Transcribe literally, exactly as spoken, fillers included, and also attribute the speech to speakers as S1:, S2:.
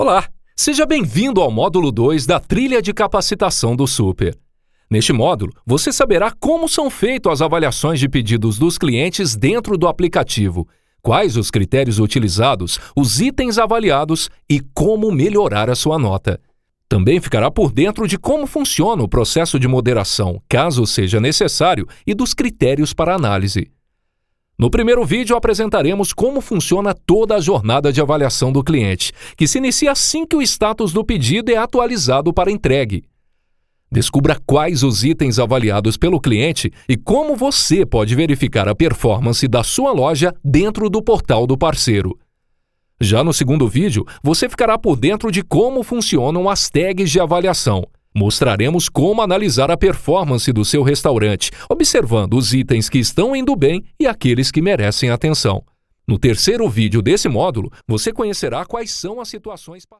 S1: Olá, seja bem-vindo ao módulo dois da trilha de capacitação do Super. Neste módulo, você saberá como são feitas as avaliações de pedidos dos clientes dentro do aplicativo, quais os critérios utilizados, os itens avaliados e como melhorar a sua nota. Também ficará por dentro de como funciona o processo de moderação, caso seja necessário, e dos critérios para análise. No primeiro vídeo, apresentaremos como funciona toda a jornada de avaliação do cliente, que se inicia assim que o status do pedido é atualizado para entregue. Descubra quais os itens avaliados pelo cliente e como você pode verificar a performance da sua loja dentro do portal do parceiro. Já no segundo vídeo, você ficará por dentro de como funcionam as tags de avaliação. Mostraremos como analisar a performance do seu restaurante, observando os itens que estão indo bem e aqueles que merecem atenção. No terceiro vídeo desse módulo, você conhecerá quais são as situações passadas.